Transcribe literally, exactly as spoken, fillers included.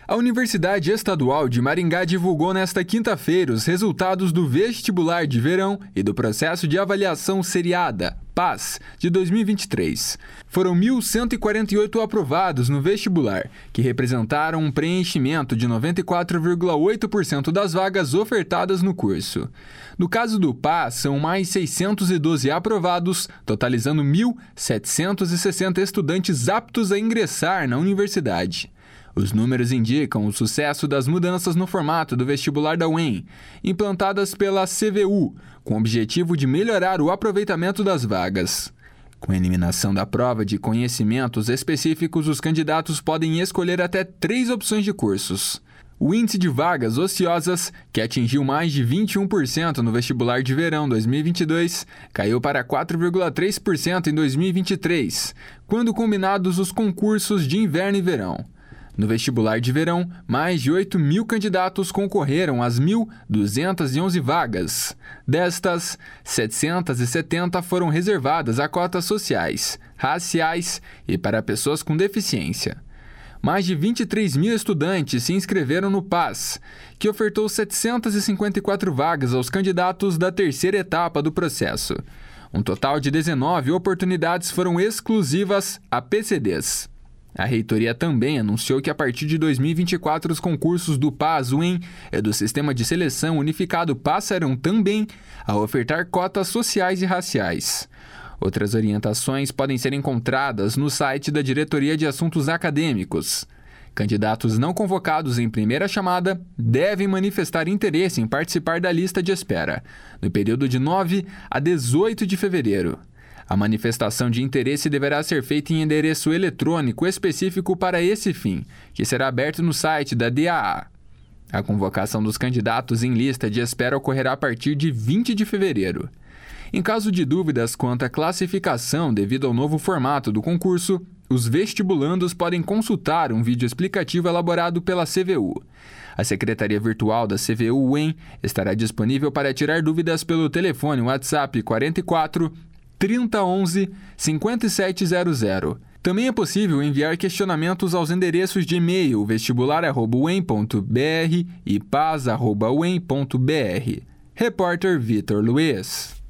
A Universidade Estadual de Maringá divulgou nesta quinta-feira os resultados do vestibular de verão e do processo de avaliação seriada, P A S, de dois mil e vinte e três. Foram mil cento e quarenta e oito aprovados no vestibular, que representaram um preenchimento de noventa e quatro vírgula oito por cento das vagas ofertadas no curso. No caso do P A S, são mais seiscentos e doze aprovados, totalizando mil setecentos e sessenta estudantes aptos a ingressar na universidade. Os números indicam o sucesso das mudanças no formato do vestibular da U E M, implantadas pela C V U, com o objetivo de melhorar o aproveitamento das vagas. Com a eliminação da prova de conhecimentos específicos, os candidatos podem escolher até três opções de cursos. O índice de vagas ociosas, que atingiu mais de vinte e um por cento no vestibular de verão dois mil e vinte e dois, caiu para quatro vírgula três por cento em dois mil e vinte e três, quando combinados os concursos de inverno e verão. No vestibular de verão, mais de oito mil candidatos concorreram às mil duzentas e onze vagas. Destas, setecentas e setenta foram reservadas a cotas sociais, raciais e para pessoas com deficiência. Mais de vinte e três mil estudantes se inscreveram no P A S, que ofertou setecentas e cinquenta e quatro vagas aos candidatos da terceira etapa do processo. Um total de dezenove oportunidades foram exclusivas a P C Ds. A reitoria também anunciou que a partir de dois mil e vinte e quatro os concursos do P A S U E M e do Sistema de Seleção Unificado passarão também a ofertar cotas sociais e raciais. Outras orientações podem ser encontradas no site da Diretoria de Assuntos Acadêmicos. Candidatos não convocados em primeira chamada devem manifestar interesse em participar da lista de espera, no período de nove a dezoito de fevereiro. A manifestação de interesse deverá ser feita em endereço eletrônico específico para esse fim, que será aberto no site da D A A. A convocação dos candidatos em lista de espera ocorrerá a partir de vinte de fevereiro. Em caso de dúvidas quanto à classificação devido ao novo formato do concurso, os vestibulandos podem consultar um vídeo explicativo elaborado pela C V U. A Secretaria Virtual da C V U U E M estará disponível para tirar dúvidas pelo telefone WhatsApp quarenta e quatro, trinta, onze, cinquenta e sete zero zero. Também é possível enviar questionamentos aos endereços de e-mail vestibular arroba u e m ponto b r e p a s arroba u e m ponto b r. Repórter Vitor Luiz.